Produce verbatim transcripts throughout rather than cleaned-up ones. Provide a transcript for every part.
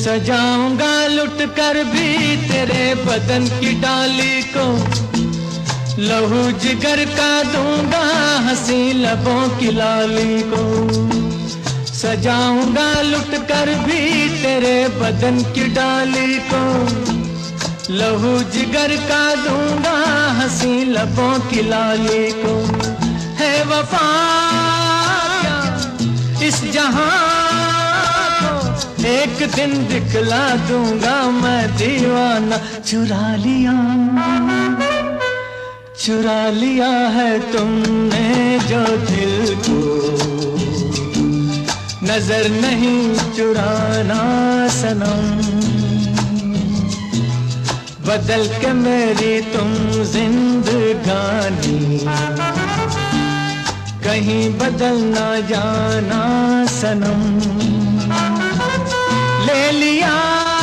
सजाऊंगा लुट कर भी तेरे बदन की डाली को, लहू जिगर का दूंगा हंसी लबों की लाली को। सजाऊंगा लुट कर भी तेरे बदन की डाली को, लहू जिगर का दूंगा हंसी लबों की लाली को। है वफा क्या इस जहां को, एक दिन दिखला दूंगा मैं दीवाना। चुरा लिया चुरा लिया है तुमने जो दिल को, नजर नहीं चुराना सनम। बदल के मेरी तुम जिंदगानी, कहीं बदल ना जाना सनम। ले लिया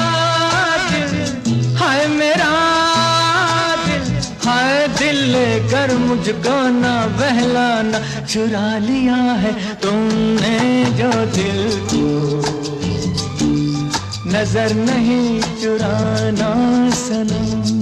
दिल हाय मेरा दिल, हाय दिल लेकर मुझको ना बहलाना। चुरा लिया है तुमने जो दिल को, नजर नहीं चुराना सनम।